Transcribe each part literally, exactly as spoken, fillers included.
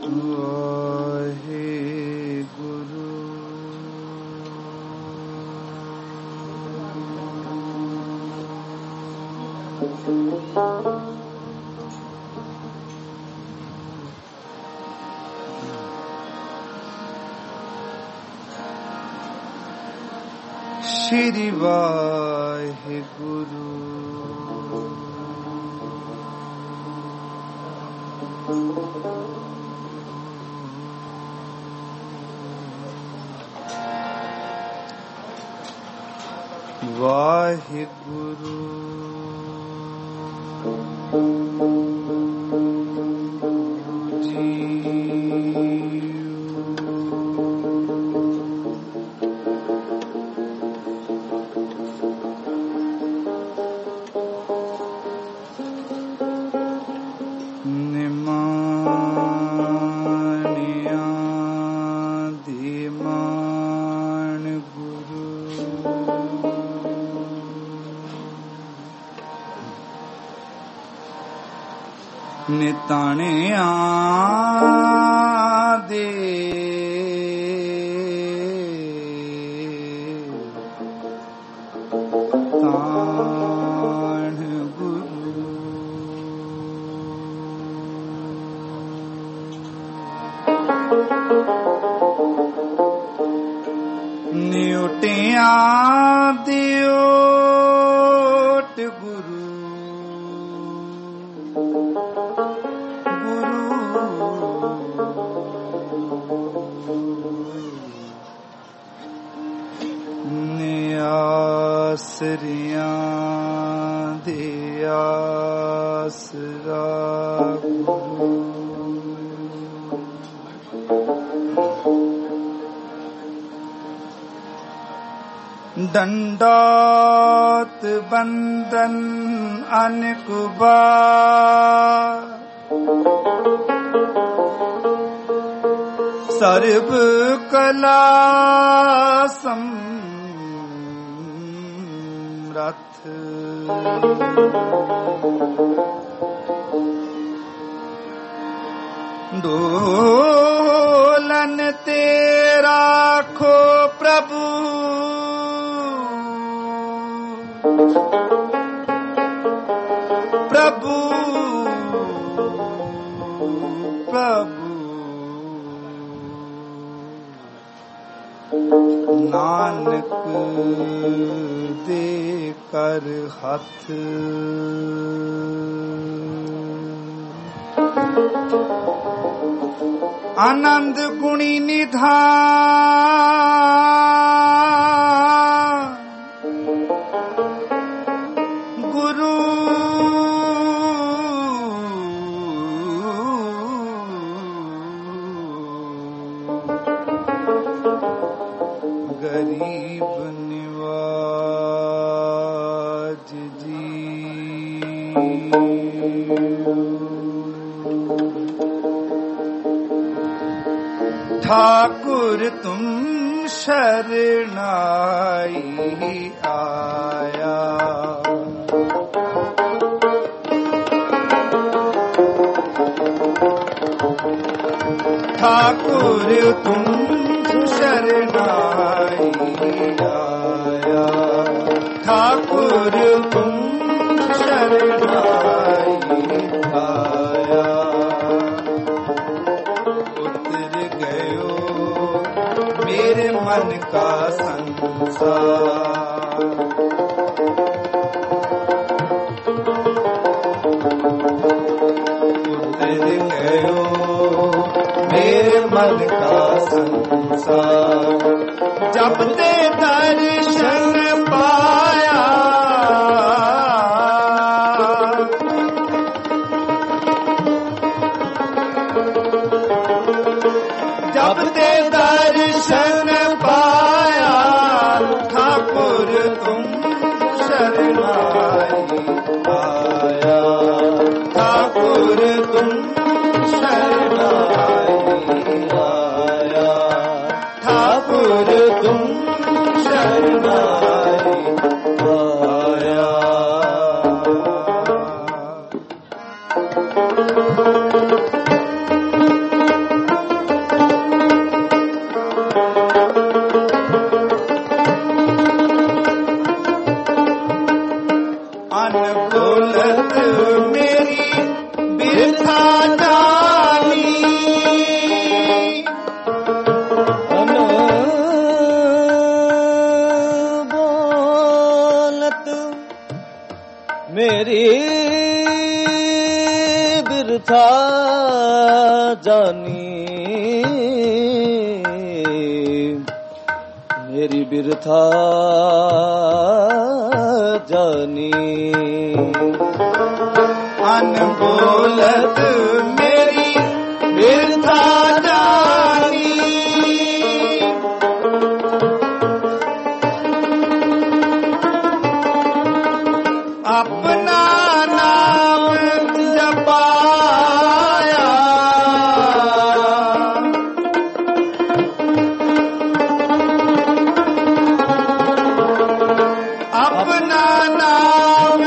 श्री वाहिगुरु। वाहिगुरु जी। निताने आदे ताण गुरु। न्यूटिया दियोट गुरु। आसरिया दे आसरा दंडात बंदन अनकुबा। सर्व कला समरथ। डोलन तेरा खो प्रभु। प्रभु प्रभु नानक दे कर हाथ। आनंद गुणी निधान गुरु। गरीब निवाज जी। ठाकुर तुम शरणाई आया। ठाकुर तुम शरणाई आया। ठाकुर तुम शरणाई आया। उतर गयो मेरे मन का संसार। उतर गयो मेरे मन का संसार। जब ते दर्शन पाया। जब ते दर्शन पाया। ठाकुर तुम शरणाई आया। ठाकुर तुम शरणाई आया। ठाकुर तुम शरणाई आया। जानी मेरी बिरथा जानी अनबोलत मेरी बिरथा जानी अपना नाम जपाया अपना नाम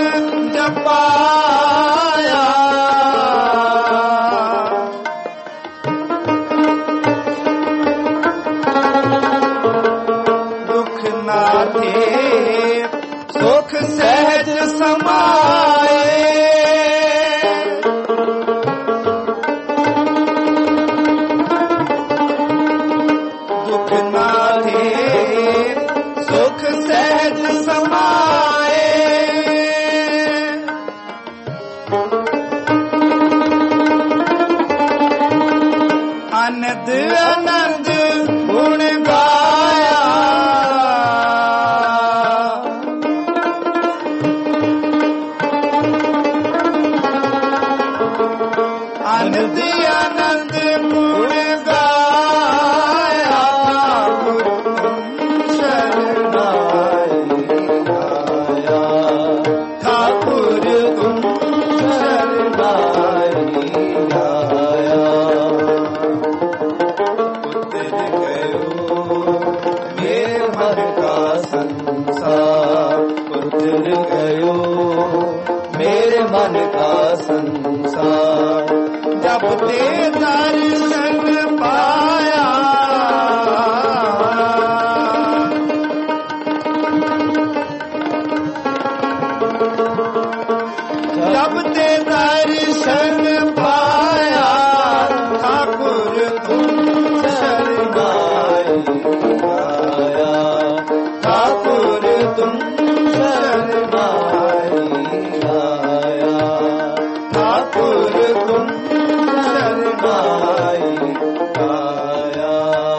जपाया दुख ना थे सुख सहज समाए दुख ना थे सुख सहज समाए आनंद आनंद गुण गाया आनंद आनंद गुण गाया ठाकुर तुम शरणाई आया उतर गयो मेरे मन का संसार उतर गयो मेरे मन का संसार जब ते दर्शन पाया जब ते दर्शन पाया ठाकुर तुम शरणाई आया ठाकुर तुम शरणाई आया ठाकुर तुम शरणाई आया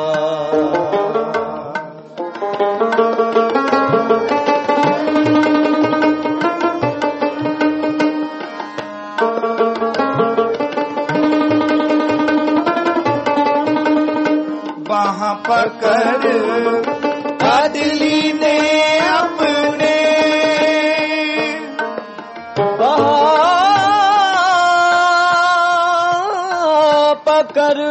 वहाँ पकड़ अदली ने अपने वहाँ पकड़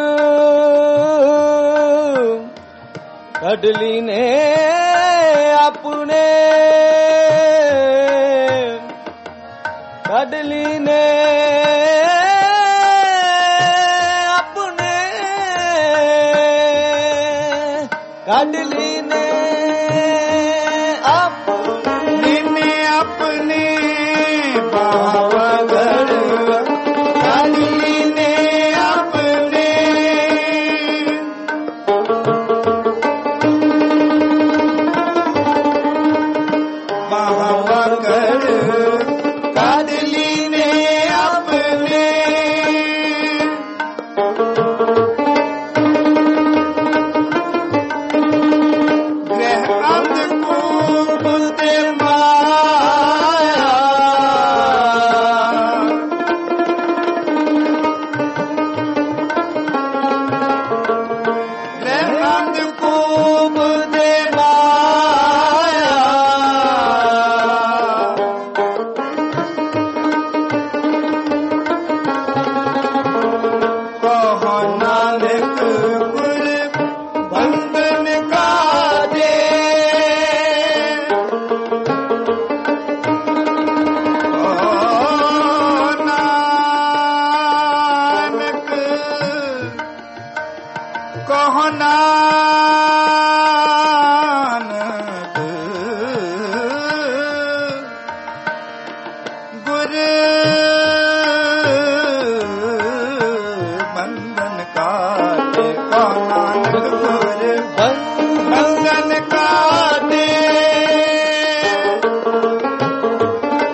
अदली ने अपने अदली ने काडली ने अपने ने अपने बावगढ़ काडली ने अपने बावगढ़ काडली ने अपने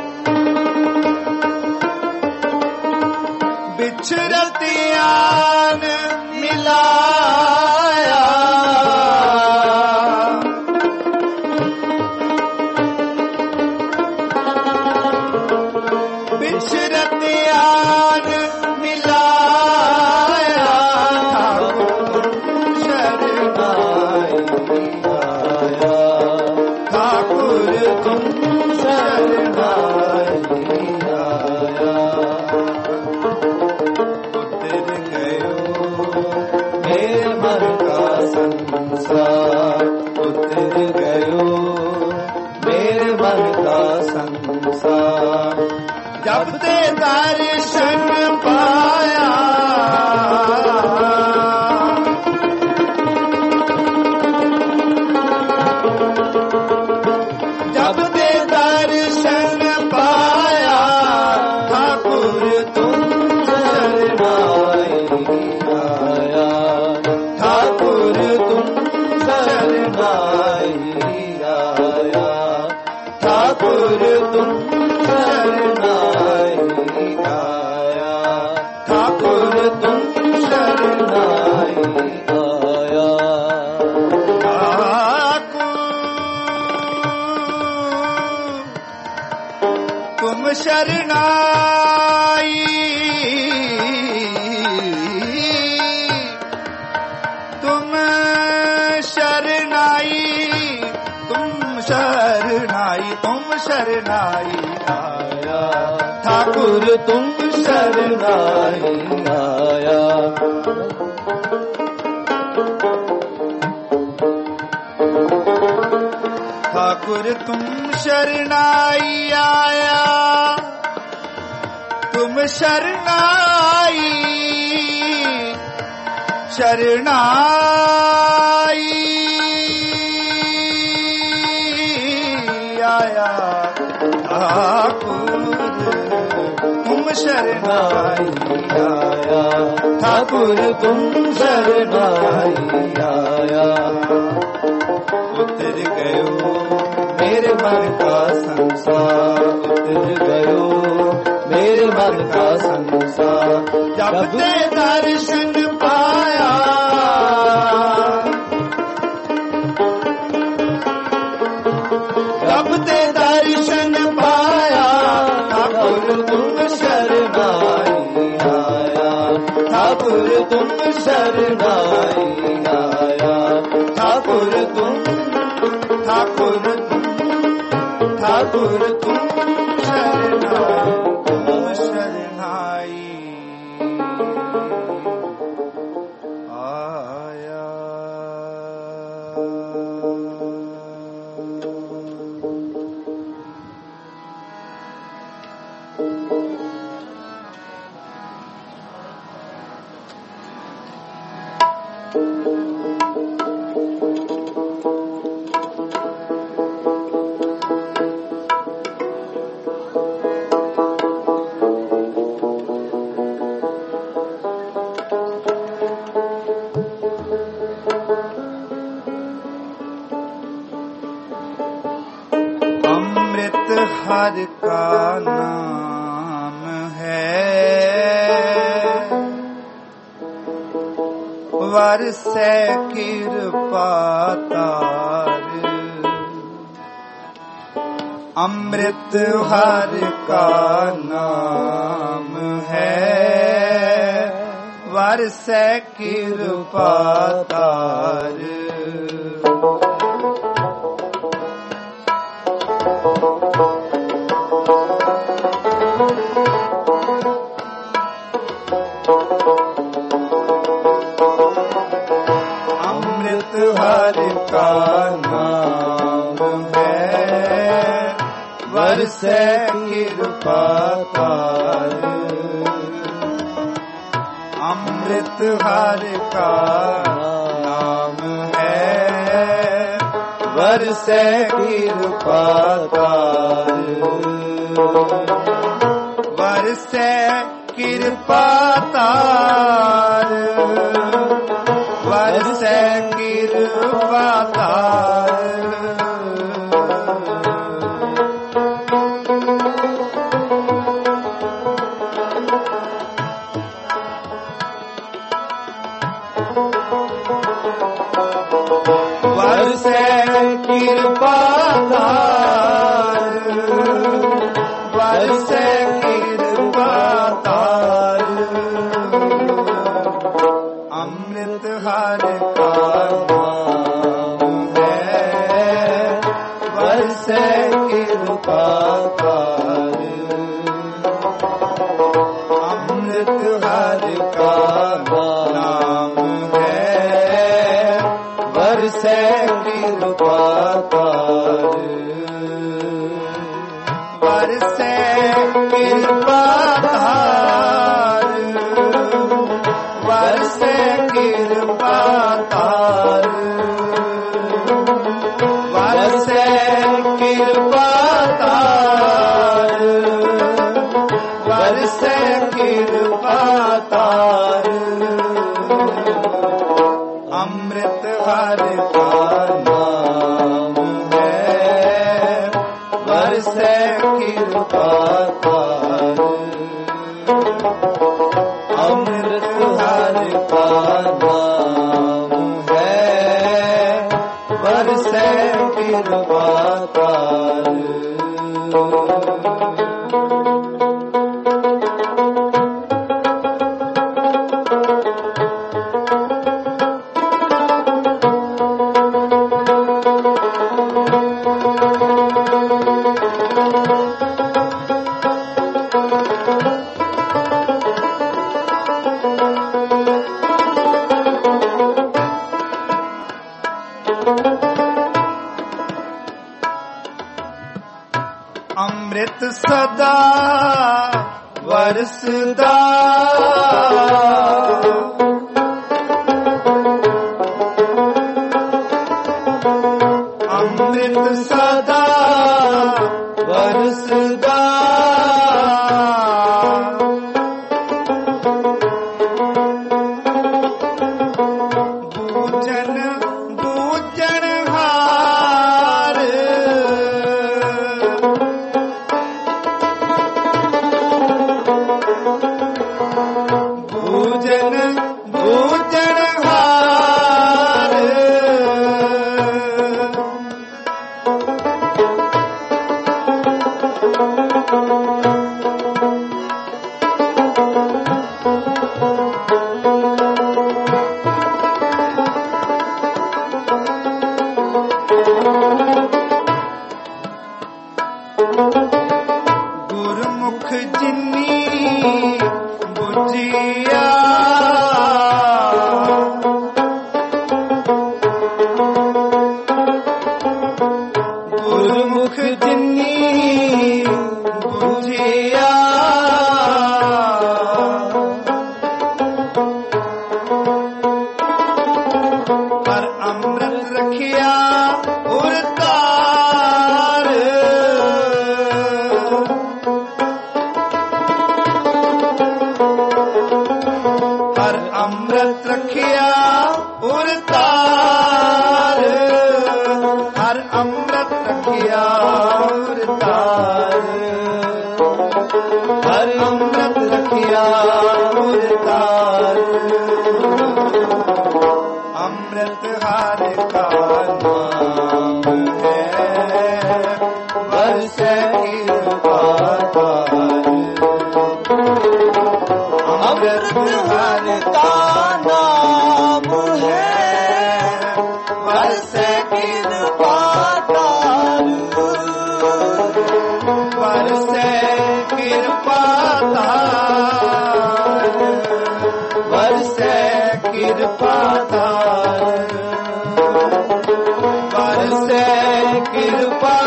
बिछरतिया गयो मेरे मन का संसार, उतर गयो मेरे मन का संसार। जब ते दर्शन पाया जब ते दर्शन पाया ठाकुर तुम शरणाई आया, ठाकुर तुम शरणाई आया, ठाकुर तुम शरणाई आया, ठाकुर तुम शरणाई आया। तुम शरणाई तुम शरणाई तुम शरणाई तुम शरणाई आया, ठाकुर तुम शरणाई आया। ठाकुर तुम शरणाई आया, तुम शरणाई शरणाई आया, ठाकुर तुम शरणाई आया, ठाकुर तुम शरणाई आया। उतर गयो मेरे मन का संसार, उतर गयो मेरे मन का संसार। जब ते दर्शन पाया जब ते दर्शन पाया ठाकुर तुम शरणाई आया, ठाकुर तुम शरणाई आया, ठाकुर तुम ठाकुर तुम ठाकुर तुम शरणाई तुम शरणाई आया। अमृत हर का नाम है, बरसे कृपा तार। अमृत हर का नाम है, बरसे कृपा तार। अमृत हर का नाम है, बरसे कृपा तार। अमृत हर का नाम है, बरसे कृपा तार। बरसे कृपा तार, बरसे कृपा तार। बरसे कृपा तार, बरसे कृपा तार। अमृत हर का नाम है, बरसे कृपा तार। अमृत हर का बरसे कृपा तार, बरसे कृपा तार, बरसे कृपा तार, बरसे कृपा तार, बरसे कृपा तार। अमृत हर का नाम है, बरसे कृपा तार, अमृत हर का नाम है, बरसे कृपा तार। अमृत सदा बरसदा, अमृत सदा बरसदा, बूझन बूझन हार, बूझन बूझन हार, गुरमुख जिन्नी बुझिया, गुरमुख जिन्नी बुझिया, पर अमृत रखिया उरतार, हर अमृत रखिया उरतार, हर अमृत रखिया उरतार, हर अमृत रखिया उरतार। अमृत हर का नाम है, बरसे कृपा तार, अमृत हर का नाम है, बरसे कृपा तार, बरसे कृपा तार, बरसे कृपा तार, बरसे कृपा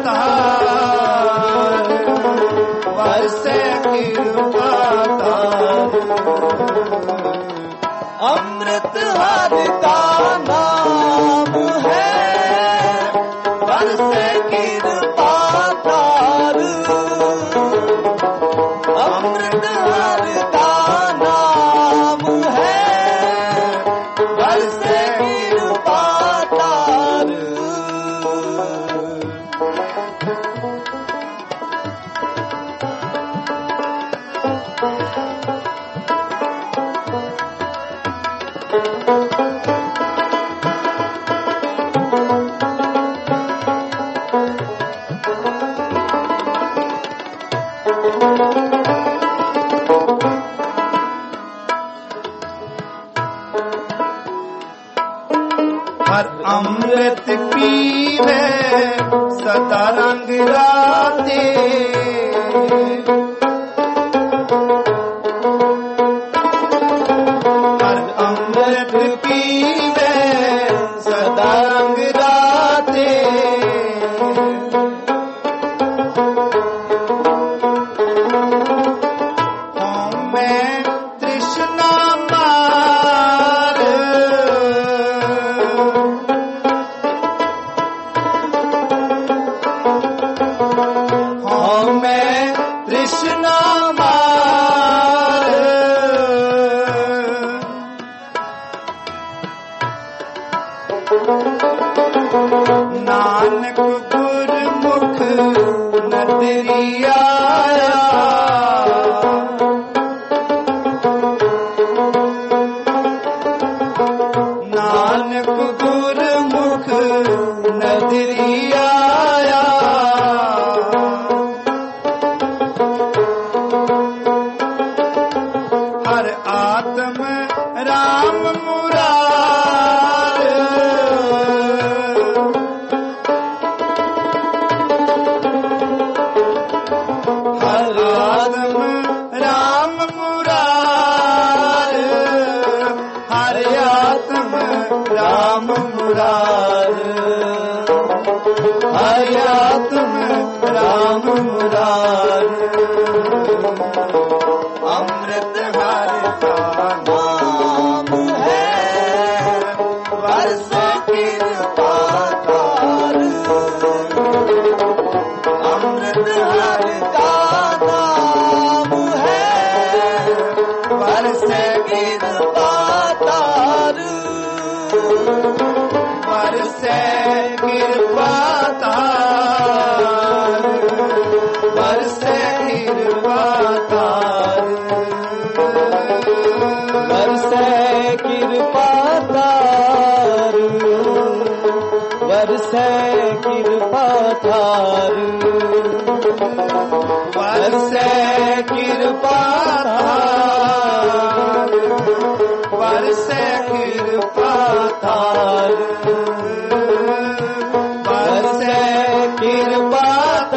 तार, बरसे कृपा तार। अमृत हर का नाम है, बरसे कृपा तार, अमृत हर का नाम है, बरसे कृपा तार। हर अमृत पीवे सदा रंग राते, हर अमृत पीवे सदा ਨਾਨਕ ਗੁਰਮੁਖ ਨਦਰੀ ਆਇਆ, ਨਾਨਕ ਗੁਰਮੁਖ ਨਦਰੀ ਆਇਆ, ਹਰ ਆਤਮ ਰਾਮ ਮੁਰਾਰ, ਹਰ ਆਤਮ ਰਾਮ ਮੁਰਾਰ, ਹਰ ਆਤਮ ਰਾਮ ਮੁਰਾਰ, ਹਰ ਆਤਮ ਰਾਮ ਮੁਰਾਰ, ਅੰਮ੍ਰਿਤ ਹਰਿ ਕਾ ਨਾਮ ਹੈ, ਵਰਸੈ ਕਿਰਪਾ ਕਰ, ਅੰਮ੍ਰਿਤ ਹਰਿ ਕਾ ਨਾਮ ਹੈ, ਵਰਸੈ ਕਿਰਪਾ ਕਰ, ਵਰਸੈ ਕਿਰਪਾ ਕਰ, ਵਰਸੈ ਕਿਰਪਾ ਕਰ, ਵਰਸੈ ਕਿਰਪਾ ਕਰ, ਵਰਸੈ ਕਿਰਪਾ ਕਰ, ਵਰਸੈ ਕਿਰਪਾ ਕਰ, ਵਰਸੈ ਕਿਰਪਾ ਕਰ, ਵਰਸੈ ਕਿਰਪਾ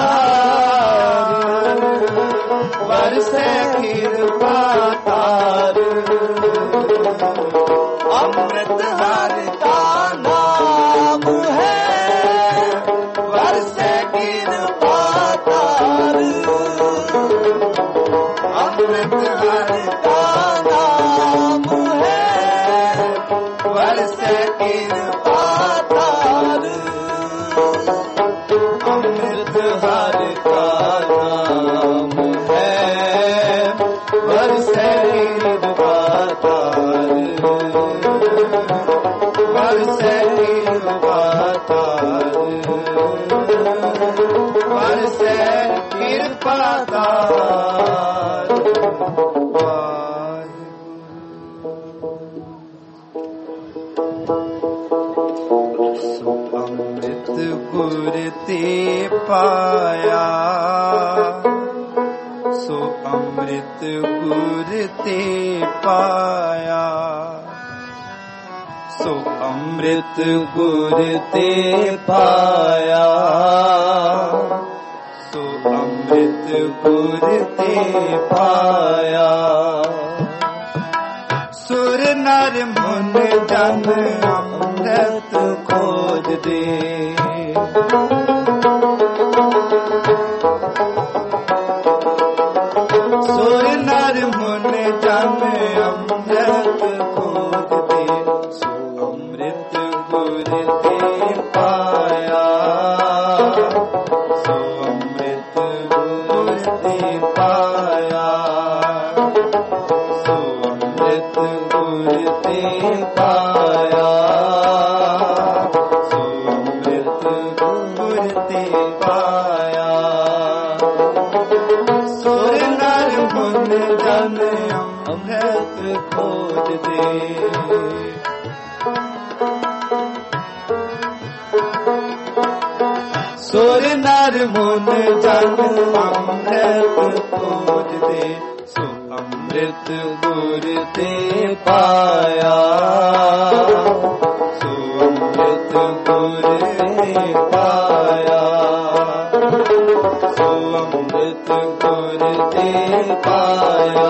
ਕਰ, ਵਰਸੈ ਕਿਰਪਾ ਕਰ, ਅੰਮ੍ਰਿਤ ਹਰਿ ਕਾ ਨਾਮ ਹੈ, ਵਰਸੈ ਕਿਰਪਾ ਕਰ, ਅੰਮ੍ਰਿਤ ਹਰਿ ਕਾ ਨਾਮ ਹੈ, ਵਰਸੈ ਕਿਰਪਾ ਕਰ, ਅੰਮ੍ਰਿਤ ਹਰਿ ਕਾ ਨਾਮ ਹੈ, ਵਰਸੈ ਕਿਰਪਾ ਕਰ, ਵਰਸੈ ਕਿਰਪਾ ਕਰ, ਵਰਸੈ ਕਿਰਪਾ ਕਰ। ਸੋ ਅੰਮ੍ਰਿਤ ਗੁਰ ਤੇ ਪਾਇਆ, ਸੋ ਅੰਮ੍ਰਿਤ ਗੁਰ ਤੇ ਪਾਇਆ, ਸੋ ਅੰਮ੍ਰਿਤ ਗੁਰ ਤੇ ਪਾਇਆ, ਸੋ ਅੰਮ੍ਰਿਤ ਗੁਰ ਤੇ ਪਾਇਆ, ਸੁਰ ਨਰ ਮੁਨ ਜਨ ਅੰਮ੍ਰਿਤ ਖੋਜਦੇ, ਸੁਰ ਨਰ ਮੁਨ ਜਨ ਅੰਮ੍ਰਿਤ ਖੋਜਦੇ, ਸੋ ਅੰਮ੍ਰਿਤ ਗੁਰ ਤੇ ਪਾਇਆ, ਸੋ ਅੰਮ੍ਰਿਤ ਗੁਰ ਤੇ ਪਾਇਆ, ਸੋ ਅੰਮ੍ਰਿਤ ਗੁਰ ਤੇ ਪਾਇਆ, ਸੋ ਅੰਮ੍ਰਿਤ ਗੁਰ ਤੇ ਪਾਇਆ, ਸੁਰ ਨਰ ਮੁਨ ਜਨ ਅੰਮ੍ਰਿਤ ਖੋਜਦੇ, ਸੁਰ ਨਰ ਮੁਨ ਜਨ ਅੰਮ੍ਰਿਤ ਖੋਜਦੇ, ਸੋ ਅੰਮ੍ਰਿਤ ਗੁਰ ਤੇ ਪਾਇਆ, ਸੋ ਅੰਮ੍ਰਿਤ ਗੁਰ ਤੇ ਪਾਇਆ, ਸੋ ਅੰਮ੍ਰਿਤ ਗੁਰ ਤੇ ਪਾਇਆ,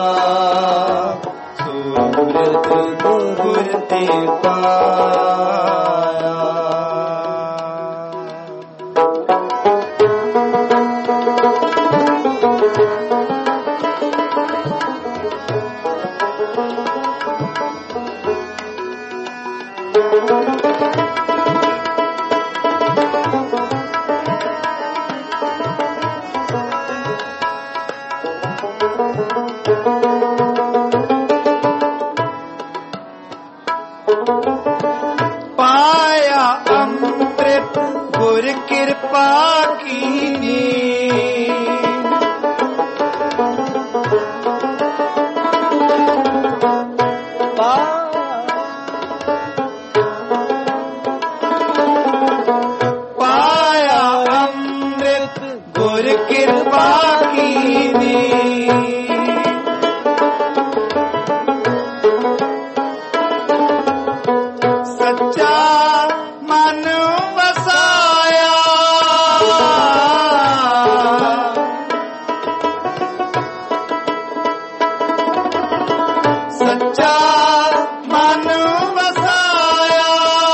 ਸੋ ਅੰਮ੍ਰਿਤ ਗੁਰ ਤੇ ਪਾਇਆ। ਪਾਇਆ ਅੰਮ੍ਰਿਤ ਗੁਰ ਕਿਰਪਾ ਕੀਨੀ। ਪਾਇਆ ਅੰਮ੍ਰਿਤ ਗੁਰ ਕਿਰਪਾ ਕੀਨੀ। ਸੱਚਾ ਮਨ ਵਸਾਇਆ ਸੱਚਾ ਮਨ ਵਸਾਇਆ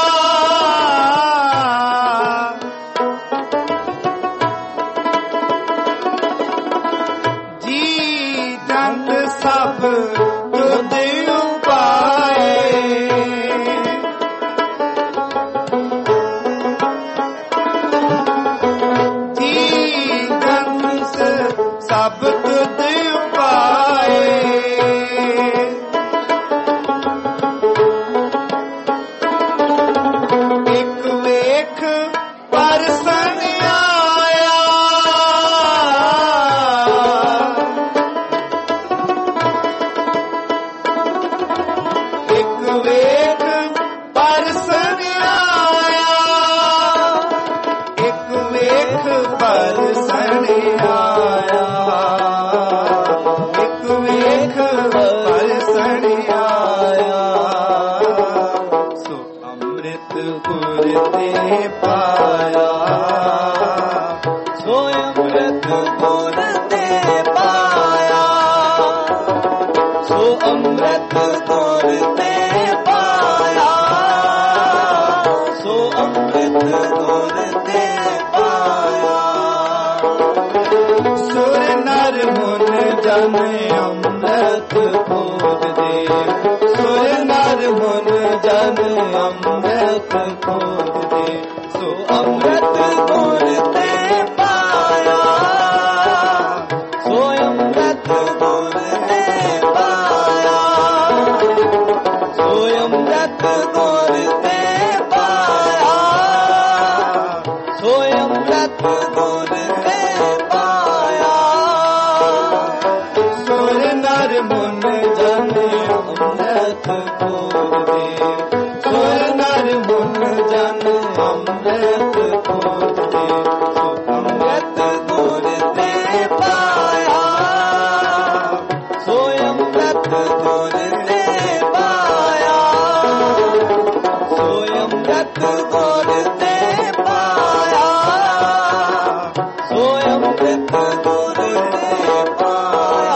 ਜੀ ਜੰਤ ਸਭ ਤੁਧ ਉਪਾਏ। ਸਭ ਤੁਧ ਉਪਾਏ। ਇੱਕ ਵੇਖ ਪਰਸਨ ਆਇਆ ਇੱਕ ਵੇਖ ਪਰਸਨ ਆਇਆ ਇੱਕ ਵੇਖ ਪਰਸਨ ਆਇਆ ਇੱਕ ਵੇਖ ਪਰਸਨ ਆਇਆ। ਸੋ ਅੰਮ੍ਰਿਤ ਗੁਰ ਤੇ ਪਾਇਆ ਸੋ ਅੰਮ੍ਰਿਤ ਗੁਰ ਤੇ ਪਾਇਆ ਸੋ ਅੰਮ੍ਰਿਤ ਗੁਰ ਤੇ ਪਾਇਆ ਸੋ ਅੰਮ੍ਰਿਤ ਗੁਰ ਤੇ ਪਾਇਆ। ਸੁਰ ਨਰ ਮੁਨ ਜਨ ਅੰਮ੍ਰਿਤ ਖੋਜਦੇ ਸੁਰ ਨਰ ਮੁਨ ਜਨ ਅੰਮ੍ਰਿਤ ਖੋਜਦੇ ਸੋ ਅੰਮ੍ਰਿਤ ਗੁਰ ਤੇ ਪਾਇਆ ਸੋ ਅੰਮ੍ਰਿਤ ਗੁਰ ਤੇ ਪਾਇਆ ਸੋ ਅੰਮ੍ਰਿਤ ਗੁਰ ਤੇ ਪਾਇਆ ਸੋ ਅੰਮ੍ਰਿਤ ਗੁਰ ਤੇ ਪਾਇਆ। ਸੁਰ ਨਰ ਮੁਨ ਜਨ ਅੰਮ੍ਰਿਤ ਖੋਜਦੇ ਸੁਰ ਨਰ ਮੁਨ ਜਨ ਅੰਮ੍ਰਿਤ ਖੋਜਦੇ ਸੋ ਅੰਮ੍ਰਿਤ ਗੁਰ ਤੇ ਪਾਇਆ ਸੋ ਅੰਮ੍ਰਿਤ ਗੁਰ ਤੇ ਪਾਇਆ ਸੋ ਅੰਮ੍ਰਿਤ ਗੁਰ ਤੇ ਪਾਇਆ ਸੋ ਅੰਮ੍ਰਿਤ ਗੁਰ ਤੇ ਪਾਇਆ।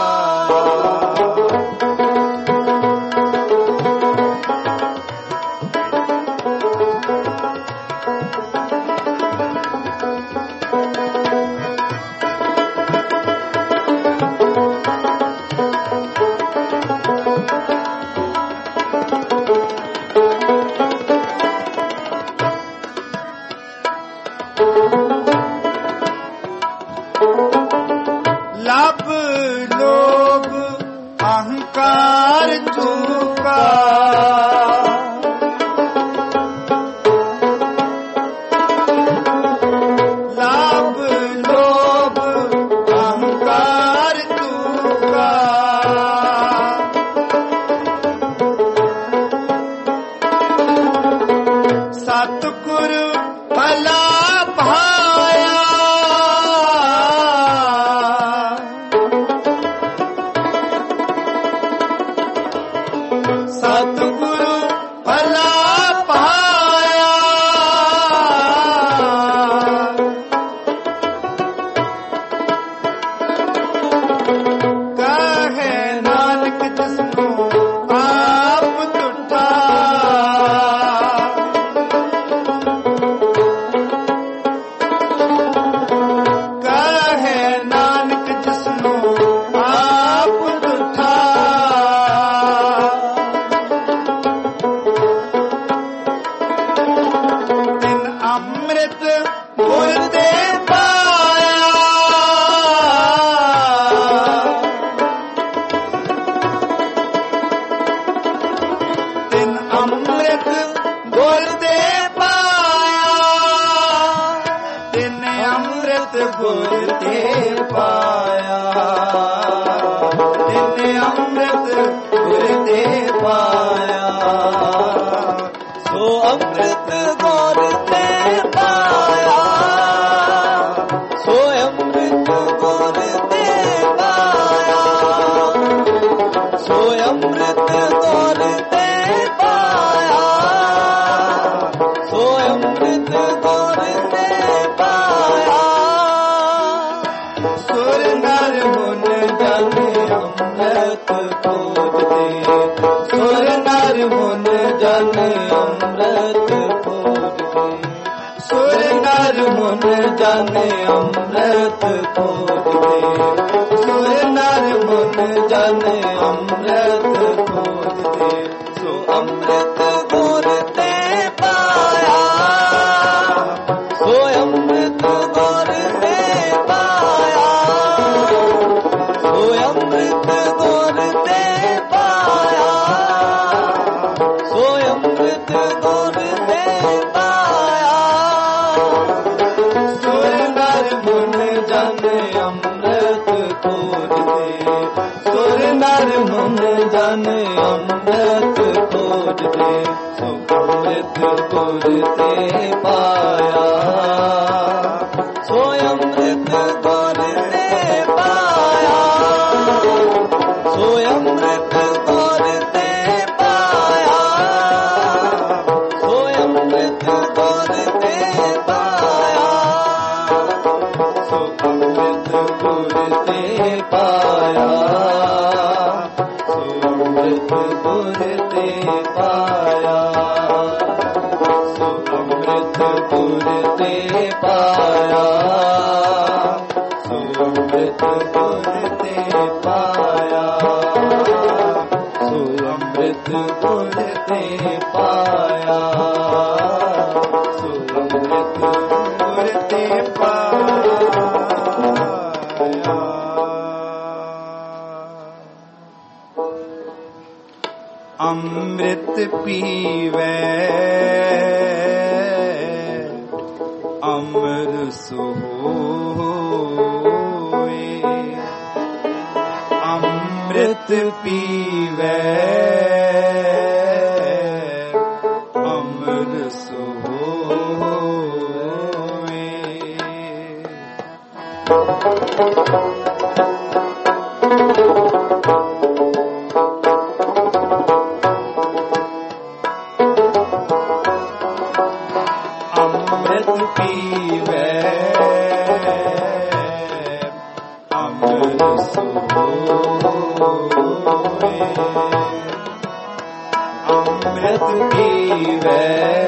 ਲਭ ਲੋਭ ਅਹੰਕਾਰ ਚੂਕਾ ਲਭ ਲੋਭ ਅਹੰਕਾਰ ਚੂਕਾ ਸਤਿਗੁਰ ਭਲਾ ਭਾਇਆ ਸਤਿਗੁਰੂ ਭਲਾ ਪਾਇਆ ਕਹੇ ਨਾਨਕ ਜਿਸਨੂੰ ਆਪ ਟੁੱਟਾ ਕਹੇ ਨਾਨਕ ਜਿਸਨੂੰ ਆਪ ਟੁੱਟਾ। ਅੰਮ੍ਰਿਤ ਗੁਰ ਤੇ ਪਾਇਆ ਤਿਨ ਅੰਮ੍ਰਿਤ ਗੁਰ ਤੇ ਪਾਇਆ ਅੰਮ੍ਰਿਤ ਗੁਰ ਤੇ ਪਾਇਆ, ਤਿਨ ਅੰਮ੍ਰਿਤ ਗੁਰ ਤੇ ਪਾਇਆ, ਸੋ ਅੰਮ੍ਰਿਤ ਗੁਰ ਤੇ ਪਾਇਆ, ਸੋ ਅੰਮ੍ਰਿਤ ਗੁਰ ਤੇ ਪਾਇਆ, ਸੋ ਅੰਮ੍ਰਿਤ ਗੁਰ ਤੇ ਪਾਇਆ, ਸੋ ਅੰਮ੍ਰਿਤ ਗੁਰ ਤੇ ਪਾਇਆ, ਸੁਰ ਨਰ ਮੁਨ ਜਨ ਅੰਮ੍ਰਿਤ ਖੋਜਦੇ, ਸੁਰ ਨਰ ਮੁਨ ਜਨ ਅੰਮ੍ਰਿਤ ਖੋਜਦੇ, ਸੁਰ ਨਰ ਮੁਨ ਜਨ ਅੰਮ੍ਰਿਤ ਖੋਜਦੇ, ਸੁਰ ਨਰ ਮੁਨ ਜਨ ਅੰਮ੍ਰਿਤ ਖੋਜਦੇ, ਸੋ ਅੰਮ੍ਰਿਤ ਗੁਰ ਤੇ ਪਾਇਆ, ਸੋ ਅੰਮ੍ਰਿਤ ਗੁਰ ਤੇ ਪਾਇਆ, ਸੋ ਅੰਮ੍ਰਿਤ ਗੁਰ ਤੇ ਪਾਇਆ, ਸੋ ਅੰਮ੍ਰਿਤ ਗੁਰ ਤੇ ਪਾਇਆ, ਸੁਰ ਨਰ ਮੁਨ ਜਨ ਅੰਮ੍ਰਿਤ ਖੋਜਦੇ, ਸੁਰ ਨਰ ਮੁਨ ਜਨ ਅੰਮ੍ਰਿਤ ਖੋਜਦੇ, ਸੋ ਅੰਮ੍ਰਿਤ ਗੁਰ ਤੇ ਪਾਇਆ, ਸੋ ਅੰਮ੍ਰਿਤ ਗੁਰ ਤੇ ਪਾਇਆ, ਸੋ ਅੰਮ੍ਰਿਤ ਗੁਰ ਤੇ ਪਾਇਆ, ਸੋ ਅੰਮ੍ਰਿਤ ਗੁਰ ਤੇ ਪਾਇਆ, ਸੋ ਅੰਮ੍ਰਿਤ ਗੁਰ ਤੇ ਪਾਇਆ, ਸੋ ਅੰਮ੍ਰਿਤ ਗੁਰ ਤੇ ਪਾਇਆ, ਸੋ ਅੰਮ੍ਰਿਤ ਗੁਰ ਤੇ ਪਾਇਆ, ਸੋ ਅੰਮ੍ਰਿਤ ਗੁਰ ਤੇ ਪਾਇਆ, ਸੋ ਅੰਮ੍ਰਿਤ ਗੁਰ ਤੇ ਪਾਇਆ, ਸੋ ਅੰਮ੍ਰਿਤ ਗੁਰ ਤੇ ਪਾਇਆ। ਅੰਮ੍ਰਿਤ ਪੀਵੈ ਅਮਰ ਸੋਏ, ਅੰਮ੍ਰਿਤ ਪੀਵੈ ਅਮਰ ਸੋਏ, ਅੰਮ੍ਰਿਤ ਪੀਵੈ ਅੰਮ੍ਰਿਤ ਸੋਏ, ਅੰਮ੍ਰਿਤ ਪੀਵੈ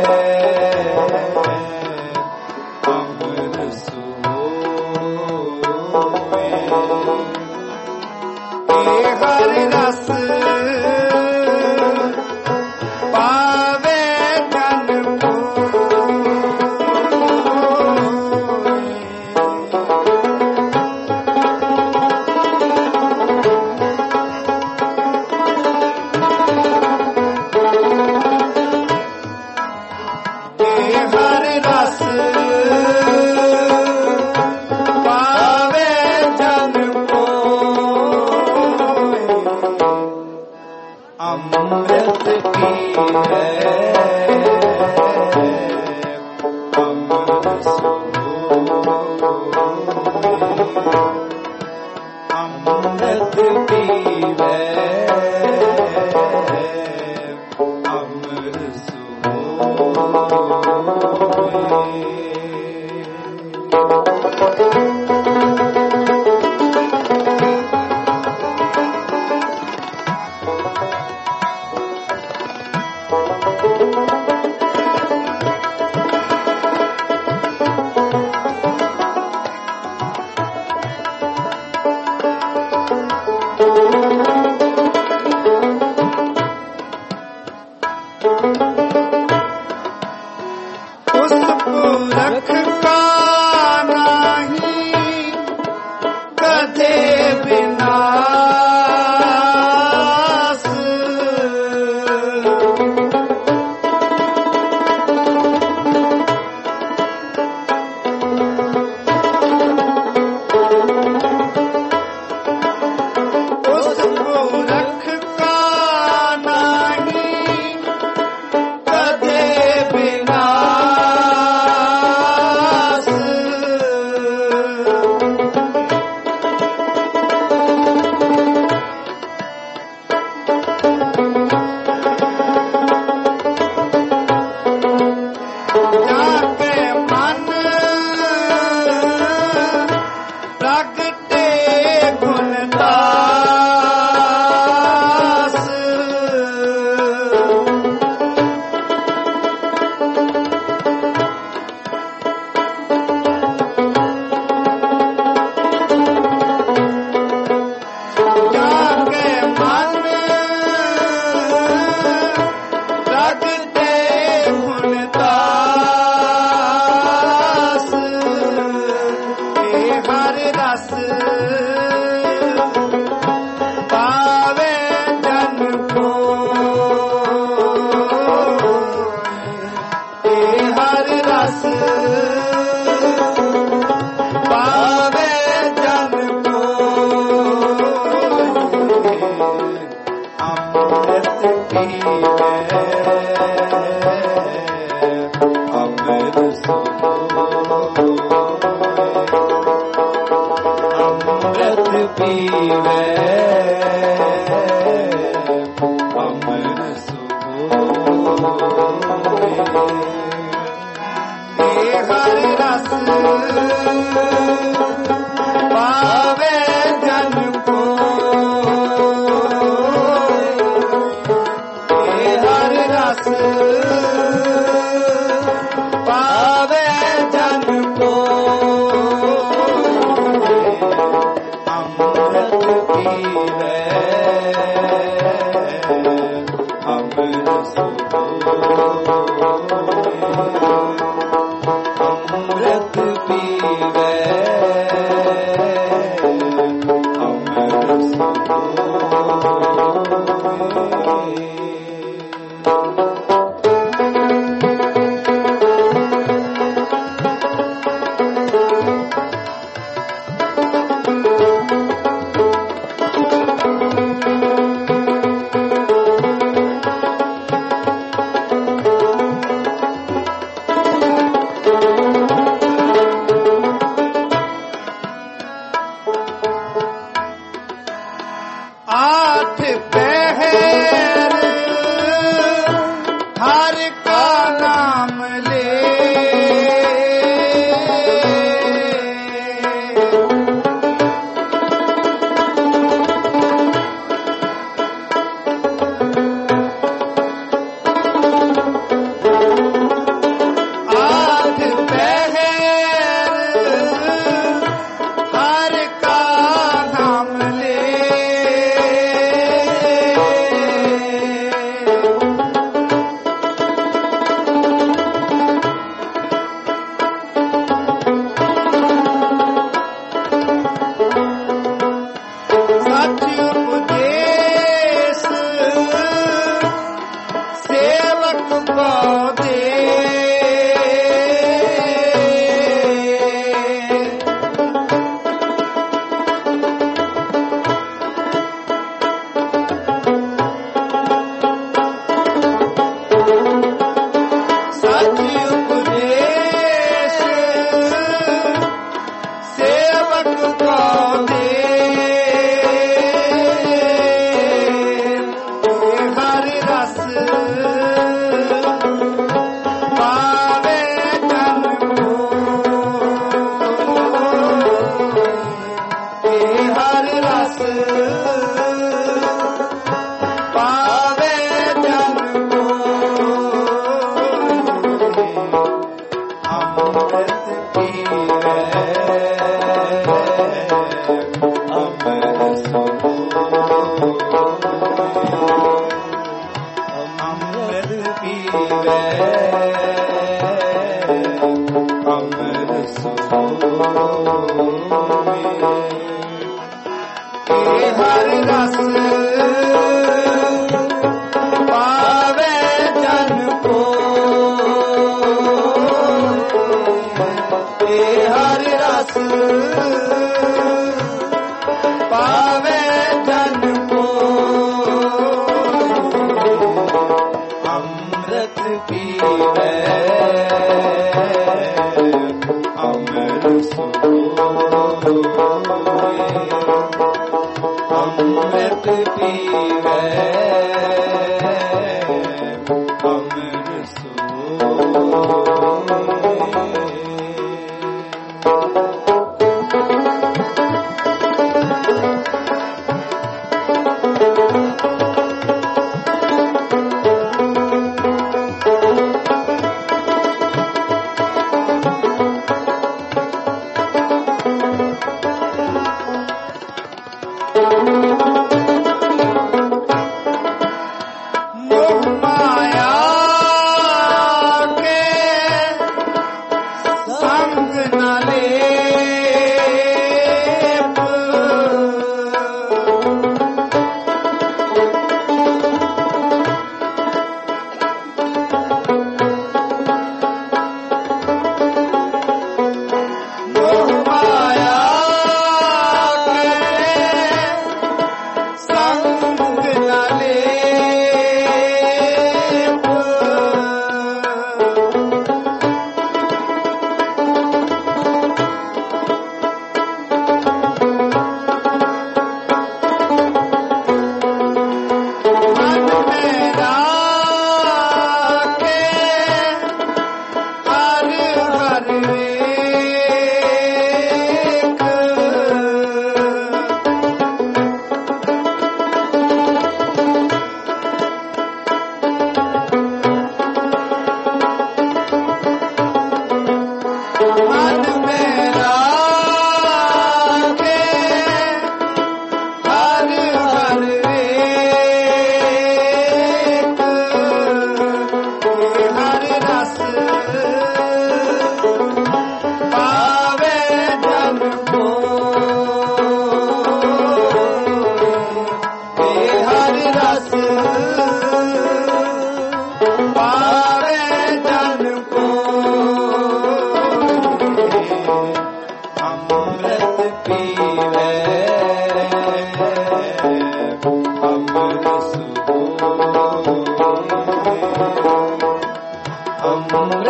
ਅੰਮ੍ਰਿਤ ਸੋਏ, ਏ ਹਰਿ ਰਸ ਪਾਵੇ ਜਨ ਹਰਿ ਰਸ ਪਾਵੇ ਜਨ ਕੋਇ, ਅੰਮ੍ਰਿਤ ਪੀਵੈ ਅੰਮ੍ਰਿਤ ਸੋਏ, ਅੰਮ੍ਰਿਤ ਪੀਵੈ ਅੰਮ੍ਰਿਤ ਸੋਏ। ਉਸ ਪੁਰਖ ਕਾ ਨਹੀਂ ਕਦੇ ਵਿਨਾਸ਼, ਅੰਮ੍ਰਿਤ ਅੰਮ੍ਰਿਤ ਪੀਵੇ ਅੰਮ੍ਰਿਤ ਇਹ ਹਰ ਰਸ ਪਾਵੇ ਜਨ ਕੋ ਇਹ ਹਰ ਰਸ ਪਾਵੇ ਜਨ ਕੋ ਅੰਮ੍ਰਿਤ ਪੀਵੇ ਅੰਮ੍ਰਿਤ ਅੰਮ੍ਰਿਤ ਪੀਵੇ आठ पहर हर का नाम ले आठ पहर हर का नाम ले हर रस पावे जन को हर रस पावे जन को अमृत पीवे अमृत अमृत पीवे अमृत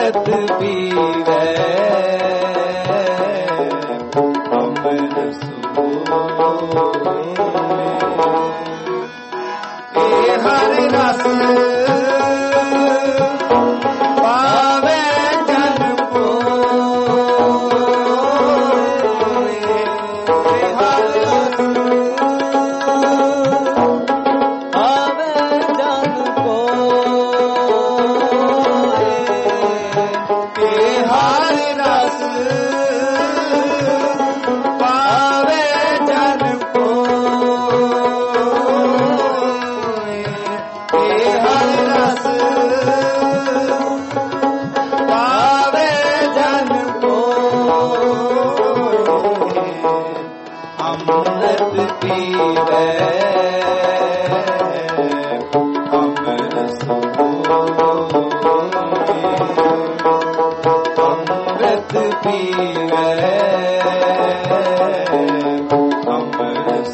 ਅੰਮ੍ਰਿਤ ਪੀਵੇ ਅੰਮ੍ਰਿਤ ਸੋਏ ਇਹ ਹਰਿ ਰਸ ਪਾਵੇ ਜਨ ਕੋਇ ਇਹ ਹਰਿ ਰਸ ਪਾਵੇ ਜਨ ਕੋਇ ਇਹ ਹਰਿ ਰਸ ਪਾਵੇ ਜਨ ਕੋਇ ਇਹ ਹਰਿ ਰਸ ਪਾਵੇ ਜਨ ਕੋਇ ਅੰਮ੍ਰਿਤ ਪੀਵੇ ਅੰਮ੍ਰਿਤ ਸੋਏ ਅੰਮ੍ਰਿਤ ਪੀਵੇ ਅੰਮ੍ਰਿਤ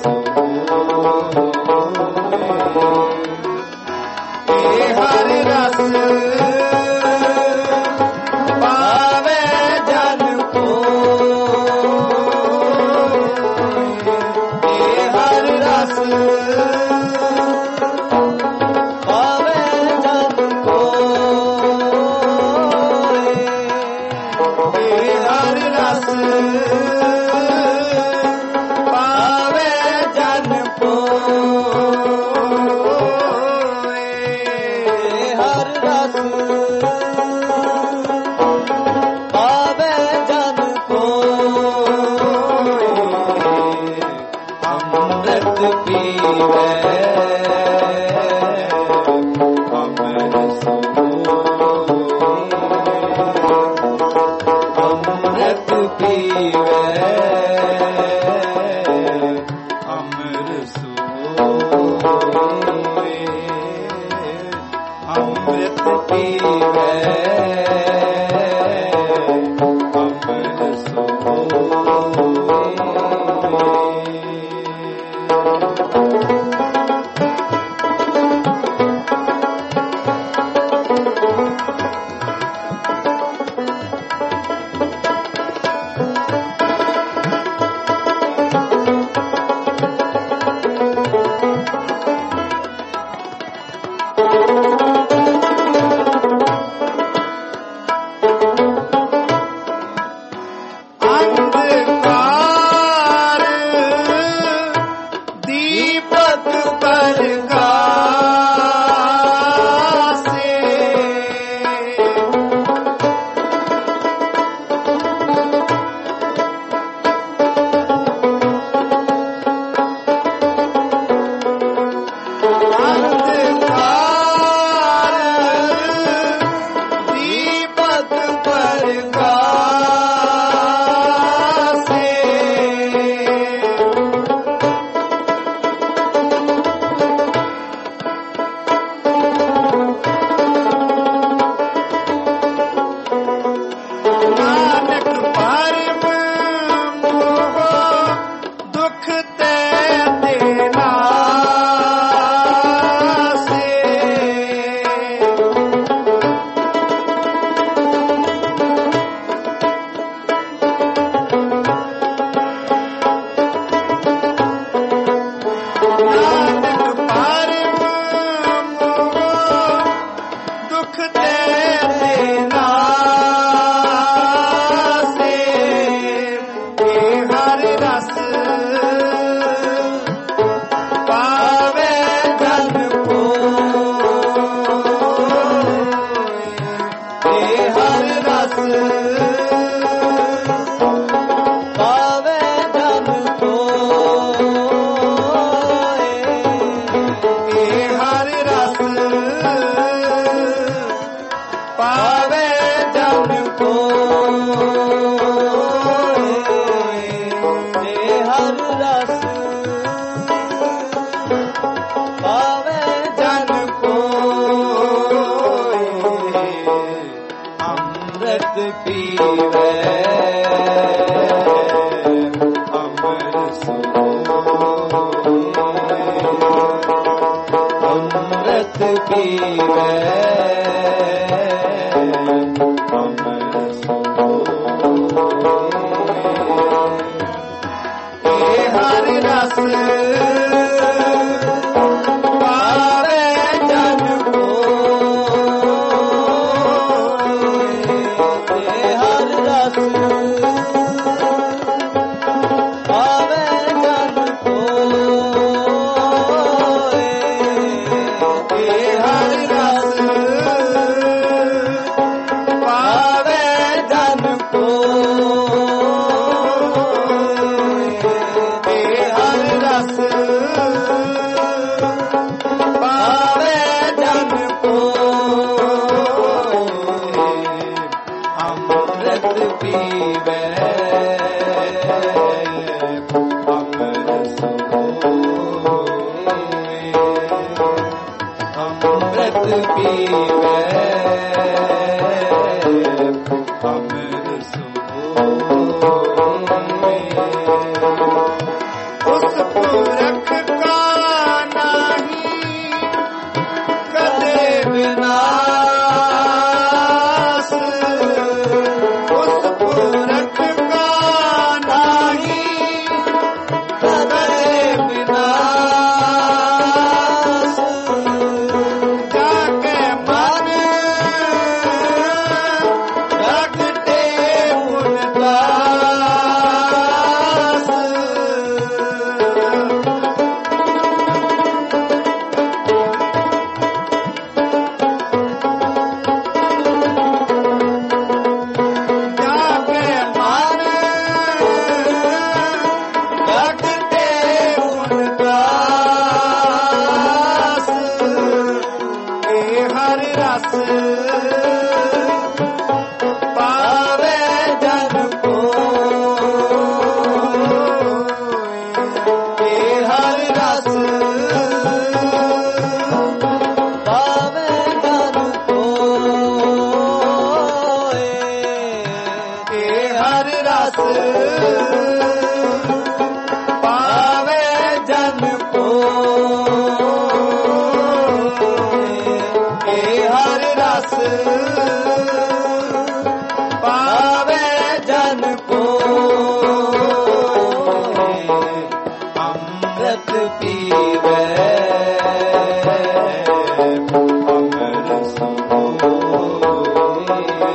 ਸੋਏ ਇਹ ਹਰਿ ਰਸ ਪਾਵੇ ਜਨ ਕੋਇ ਇਹ ਹਰਿ ਰਸ ਪਾਵੇ ਜਨ ਕੋਇ ਇਹ ਹਰਿ ਰਸ ਪਾਵੇ ਜਨ ਕੋਇ ਇਹ ਹਰਿ ਰਸ ਪਾਵੇ ਜਨ ਕੋਇ ਅੰਮ੍ਰਿਤ ਪੀਵੇ ਅੰਮ੍ਰਿਤ ਸੋਏ ਅੰਮ੍ਰਿਤ ਪੀਵੇ ਅੰਮ੍ਰਿਤ ਸੋਏ ਅੰਮ੍ਰਿਤ ਪੀਵੇ ਅੰਮ੍ਰਿਤ ਸੋਏ ਅੰਧਕਾਰ ਦੀਪਕ ਪ੍ਰਗਾਸੇ ਅੰਧਕਾਰ ਦੀਪਕ ਪ੍ਰਗਾਸੇ ਨਾਨਕ ਪਰਮ ਮੋਹ ਦੁਖ ਤੇ ਤੇ ਨਾਸੇ ਨਾਨਕ ਪਰਮ ਮੋਹ ਦੁਖ ਤੇ ਤੇ ਨਾਸੇ ਇਹ ਹਰਿ ਰਸ ਪਾਵੇ ਜਨ ਕੋਇ ਇਹ ਹਰਿ ਰਸ ਪਾਵੇ ਜਨ ਕੋਇ ਇਹ ਹਰਿ ਰਸ ਪਾਵੇ ਜਨ ਕੋਇ ਇਹ ਹਰਿ ਰਸ ਪਾਵੇ ਜਨ ਕੋਇ ਅੰਮ੍ਰਿਤ ਪੀਵੇ ਅੰਮ੍ਰਿਤ ਸੋਏ ਅੰਮ੍ਰਿਤ ਪੀਵੇ पावे जन को हर रस पावे जन को हर रस पावे जन को हर रस पावे जन को अमृत पीवे अमर सोए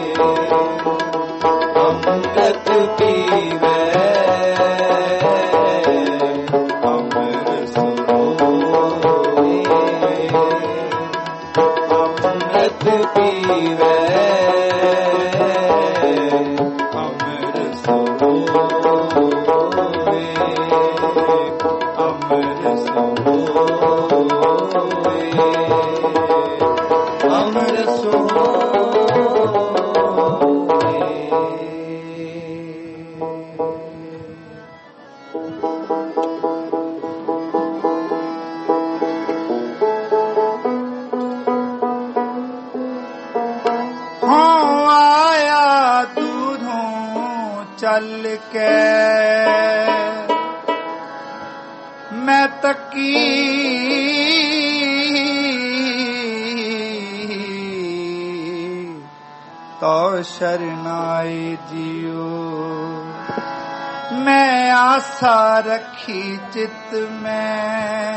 अमृत पीवे अमर सोए अमृत पीवे अमर सोए अमर सोए अमृत सोए चल के मैं तकी तो शरणाई जियो मैं आशा रखी चित में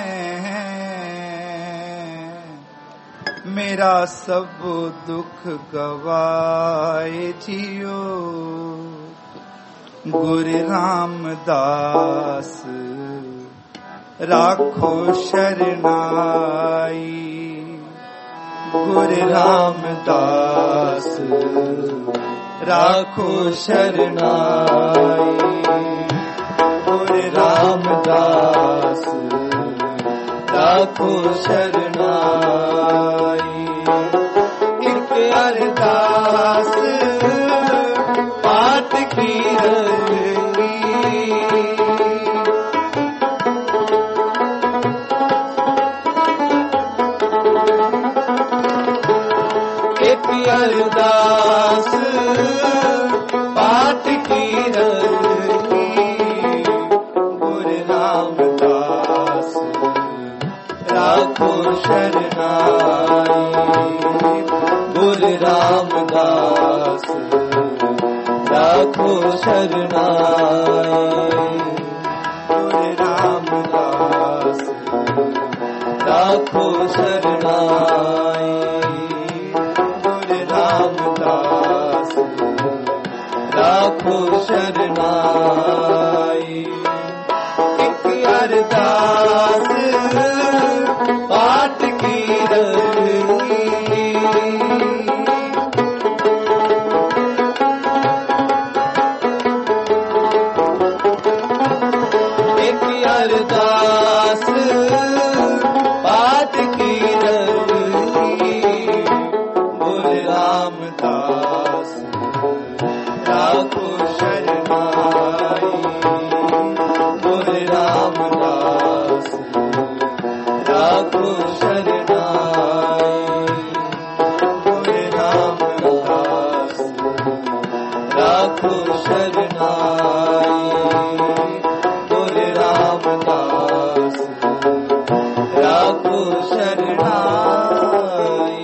मेरा सब दुख गवाए जियो गुरु रामदास राखो शरणाई गुरु रामदास राखो शरणाई गुरु रामदास राखो शरणाई एक अरदास पाठ की अरदास पाठ की रही गुरु रामदास राखो शरणाई गुरु रामदास राखो शरणाई गुरु रामदास राखो शरणाई रामदास राखो शरणाई एक अरदास पाठ की रही एक अरदास पाठ की रही रामदास राखो शरणाई गुरु रामदास राखो शरणाई गुरु रामदास राखो शरणाई गुरु रामदास राखो शरणाई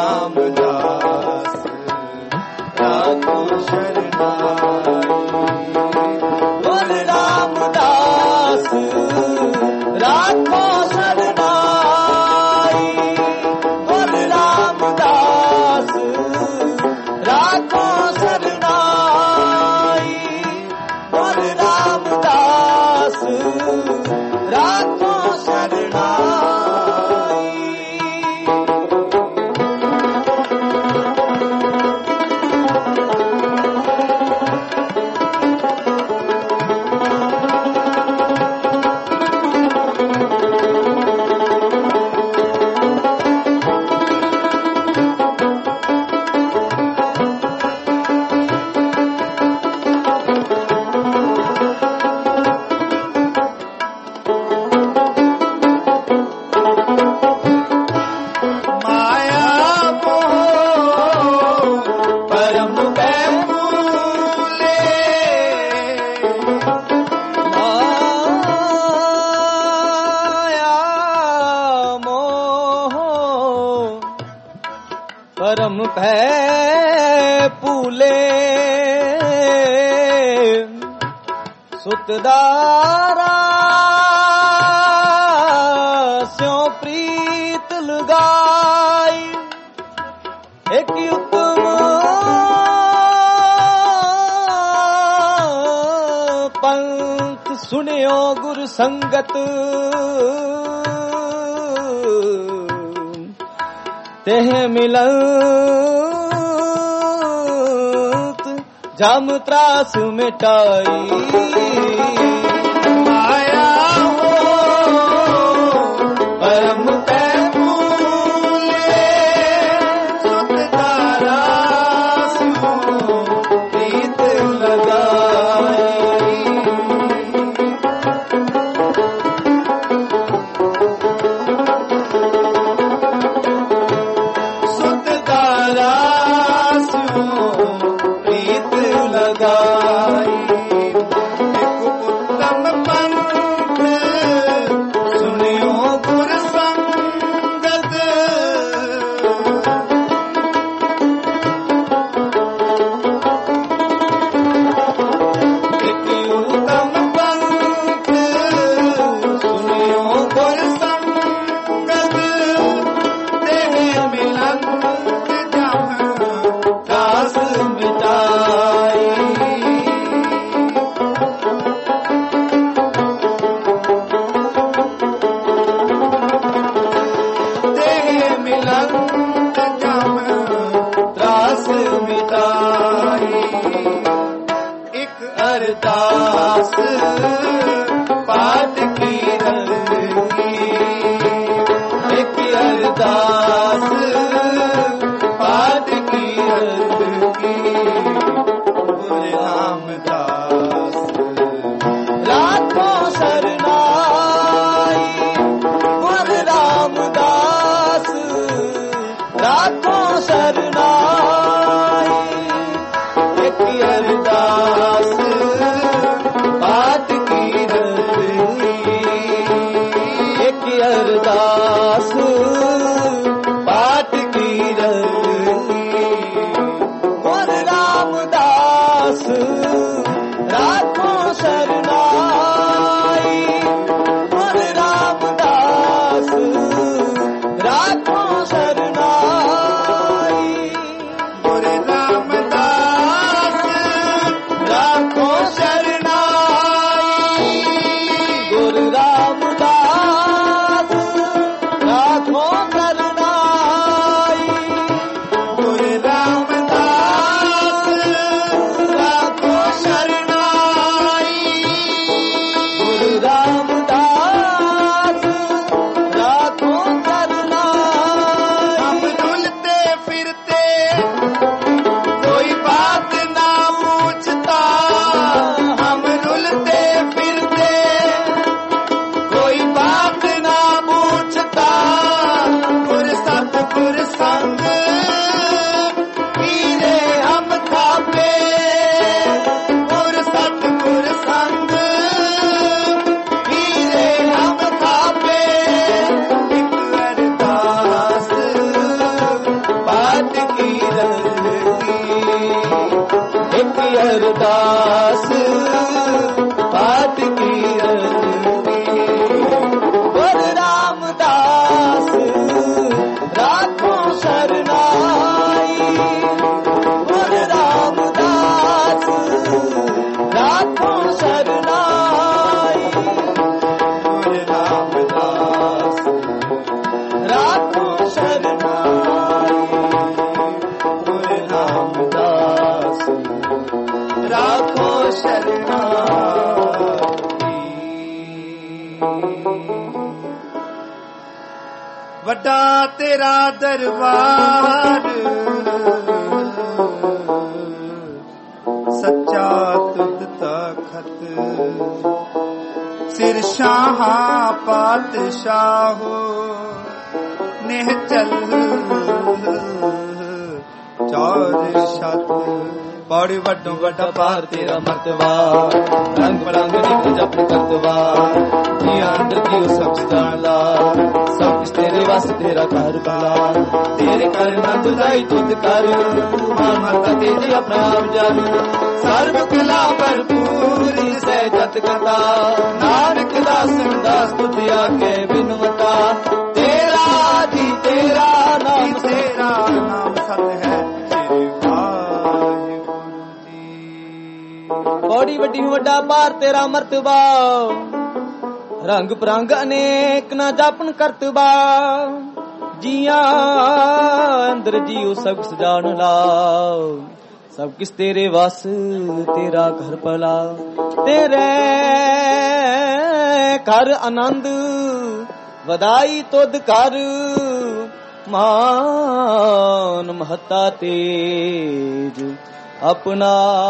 रामदास राखो शरणाई। गुर रामदास राखो शरणाई। गुर रामदास राखो शरणाई। गुर रामदास राखो शरणाई। माया मोह परम बैकुले। माया मोह परम भय पूले। सुतदारा स्यों प्रीत लगाई। एक उत्तम पंथ सुनियो गुरु संगत। तेह मिलत जम त्रास मिटाई। माया हो परम बैकुले। सुतदारा स्यों प्रीत लगाई। सुतदारा स्यों प्रीत लगाई। एक उत्तम पंथ सुनियो गुर संगत। एक उत्तम पंथ सुनियो गुर संगत। तेह मिलत जम त्रास मिटाई। तेह मिलत जम त्रास मिटाई। एक अरदास पाठ की रंगी। एक अरदास पाठ की रंगी। गुरु रामदास राखो शरणाई। गुर रामदास राखो शरणाई। एक अरदास पाठ की रंगी। एक अरदास पाठ की रंगी। गुर रामदास राखो शरणाई। गुर रामदास राखो शरणाई। गुरु रामदास राखो शरणाई। गुर रामदास राखो शरणाई। गुरु रामदास राखो शरणाई। गुरु रामदास राखो शरणाई। हम डुलते फिरते कोई बात ना पूछता। हम डुलते फिरते कोई बात ना पूछता। गुर सतगुर संग हीरे हम थापे। गुर सतगुर संग हीरे हम थापे। एक अरदास ਵੱਡਾ ਤੇਰਾ ਦਰਬਾਰ, ਸੱਚਾ ਤੁਧ ਤਖਤ, ਸਿਰ ਸ਼ਾਹਾਂ ਪਾਤਸ਼ਾਹੋ ਨਿਹਚਲ ਚੌਰ ਛਤ। ਬੜੀ ਵੱਡੋ ਵੱਡਾ ਪਾਰ ਤੇਰਾ ਮਰਤਬਾ, ਰੰਗ ਬਰੰਗ ਨਿਤ ਜਪ ਕਰਤਵਾ, ਜੀ ਅੰਦਰ ਕੀ ਸਭ ਜਾਣ ਲਾ, ਸਭ ਕੁਛ ਤੇਰੇ ਵਸ ਤੇਰਾ ਘਰ ਬਲਾ, ਤੇਰੇ ਘਰ ਨੰਦ ਜਾਈ ਤੁਧ ਕਰ, ਮਾਨ ਮਰਤਾ ਤੇਰੇ ਆਪਣਾ ਆਪ ਜਾਨੂ, ਸਰਬ ਕਲਾ ਭਰਪੂਰੀ ਸਹਿਜਤ ਕਥਾ, ਨਾਨਕ ਦਾਸਨ ਦਾਸ ਤੁਧ ਆਗੇ ਬਿਨਵਤਾ, ਤੇਰਾ ਜੀ ਤੇਰਾ ਨਾਮ ਤੇਰਾ ਨਾਮ ਸਤ ਹੈ ਸ੍ਰੀ ਬੜੀ ਵੱਡੀ ਵੱਡਾ ਪਾਰ ਤੇਰਾ ਮਰਤਬਾ, ਰੰਗ ਬਰੰਗ ਅਨੇਕ ਨਾ ਜਾਪਨ ਕਰਤਬਾ, ਜੀਆਂ ਅੰਦਰ ਜੀਉ ਸਭ ਸਜਾਣ ਲਾ, ਸਭ ਕਿਸ ਤੇਰੇ ਵਸ ਤੇਰਾ ਘਰ ਭਲਾ, ਤੇਰੇ ਘਰ ਆਨੰਦ ਵਧਾਈ ਤੁਧ ਕਰ, ਮਾਨ ਮਹਤਾ ਤੇਜ ਆਪਣਾ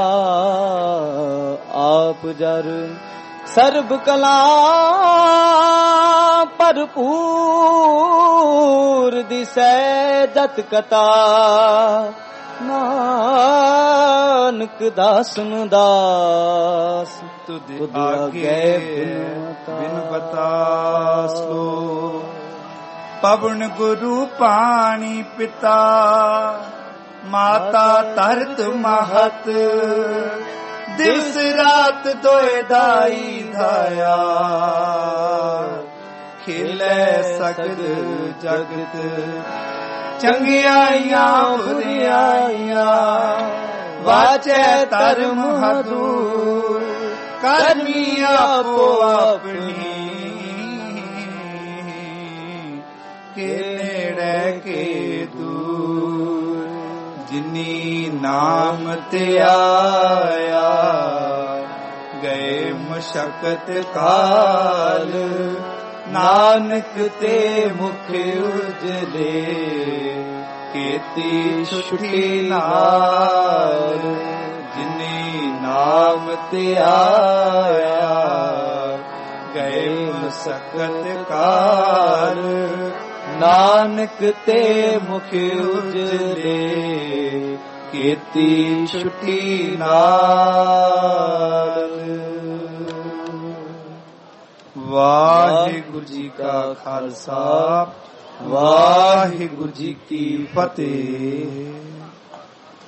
ਆਪ ਜਰ, ਸਰਬ ਕਲਾ ਭਰਪੂਰ ਦਿਸੈ ਜਤ ਕਤਾ, ਨਾਨਕ ਦਾਸਨ ਦਾਸ ਤੁਧ ਆਗੇ ਬਿਨ ਬਤਾ ਸੋ, ਪਵਨ ਗੁਰੂ ਪਾਣੀ ਪਿਤਾ, ਮਾਤਾ ਧਰਤ ਮਹਤ, ਦਿਵਸ ਰਾਤ ਦੋਇ ਦਾਈ ਧਾਇਆ, ਖੇਲੇ ਸਗਲ ਜਗਤ, ਚੰਗਿਆਈਆਂ ਬੁਰਿਆਈਆਂ, ਵਾਚੈ ਧਰਮ ਹਦੂਰ, ਕਰਮੀ ਆਪੋ ਆਪਣੀ, ਕੇ ਨੇੜੇ ਕੇ ਦੂਰ, ਜਿਨੀ ਨਾਮ ਤੇ ਆਇਆ, ਗਏ ਮੁਸ਼ਕਤ ਕਾਲ, ਨਾਨਕ ਤੇ ਮੁਖ ਉਜਲੇ, ਕੀਤੀ ਛੁਟੀ ਨਾਲ, ਜਿਨੀ ਨਾਮ ਤੇ ਆਇਆ, ਗਏ ਮੁਸ਼ਕਤ ਕਾਲ, ਨਾਨਕ ਤੇ ਮੁਖ ਉਜਲੇ, ਕੀਤੀ ਛੁਟੀ ਨਾਲ। ਵਾਹਿਗੁਰੂ ਜੀ ਕਾ ਖਾਲਸਾ, ਵਾਹਿਗੁਰੂ ਜੀ ਕੀ ਫਤਿਹ।